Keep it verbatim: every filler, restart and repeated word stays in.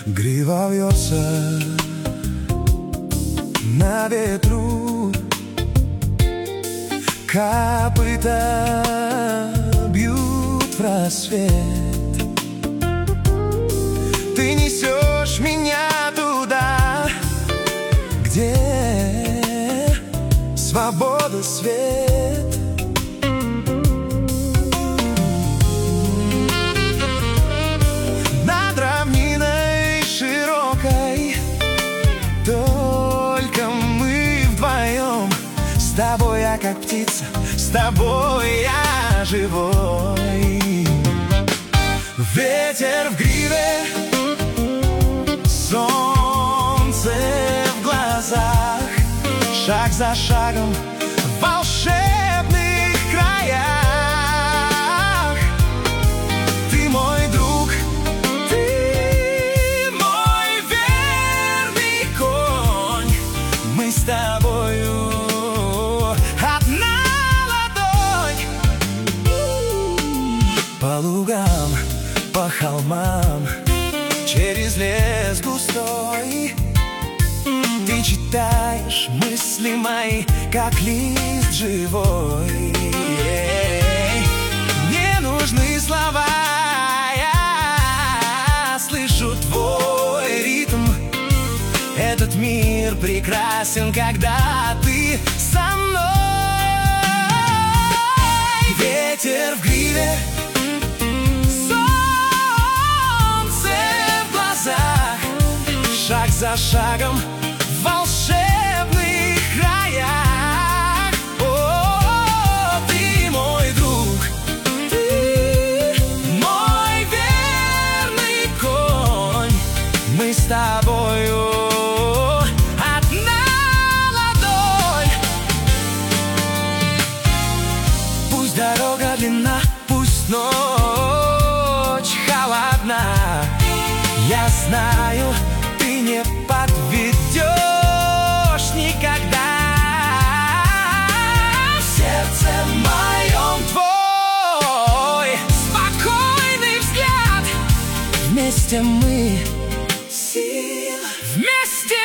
Грива вьется на ветру, копыта бьют в рассвет. Ты несешь меня туда, где свобода, свет. Над равниной широкой только мы вдвоем. С тобой я как птица, с тобой я живой. Ветер в гриве, солнце в глазах, шаг за шагом в волшебных краях. Ты мой друг, ты мой верный конь. Мы с тобою одна ладонь. По лугам, по холмам, через лес густой ты читаешь мысли мои, как лист живой. Не нужны слова, я слышу твой ритм. Этот мир прекрасен, когда ты со мной. Ветер в гриве, шаг за шагом в волшебных краях. О, ты мой друг, ты мой верный конь. Мы с тобою одна ладонь. Пусть дорога длинна, пусть ночь холодна, я знаю, ты не подведешь никогда. В сердце моем твой спокойный взгляд. Вместе мы сила, вместе